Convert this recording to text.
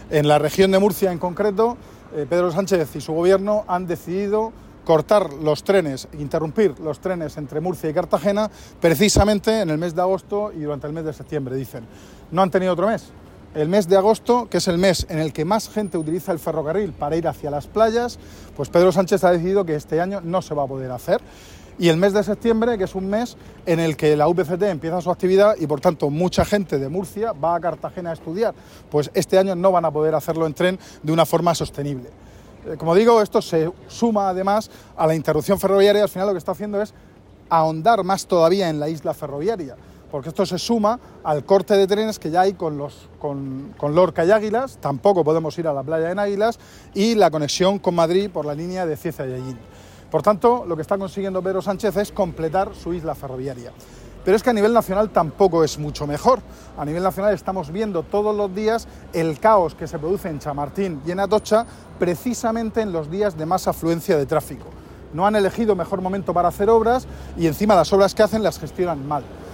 En la región de Murcia en concreto, Pedro Sánchez y su gobierno han decidido cortar los trenes, interrumpir los trenes entre Murcia y Cartagena precisamente en el mes de agosto y durante el mes de septiembre, dicen. No han tenido otro mes. El mes de agosto, que es el mes en el que más gente utiliza el ferrocarril para ir hacia las playas, pues Pedro Sánchez ha decidido que este año no se va a poder hacer. Y el mes de septiembre, que es un mes en el que la UPCT empieza su actividad y por tanto mucha gente de Murcia va a Cartagena a estudiar, pues este año no van a poder hacerlo en tren de una forma sostenible. Como digo, esto se suma además a la interrupción ferroviaria. Al final lo que está haciendo es ahondar más todavía en la isla ferroviaria, porque esto se suma al corte de trenes que ya hay con Lorca y Águilas. Tampoco podemos ir a la playa en Águilas, y la conexión con Madrid por la línea de Cieza y Hellín. Por tanto, lo que está consiguiendo Pedro Sánchez es completar su isla ferroviaria. Pero es que a nivel nacional tampoco es mucho mejor. A nivel nacional estamos viendo todos los días el caos que se produce en Chamartín y en Atocha, precisamente en los días de más afluencia de tráfico. No han elegido mejor momento para hacer obras y encima las obras que hacen las gestionan mal.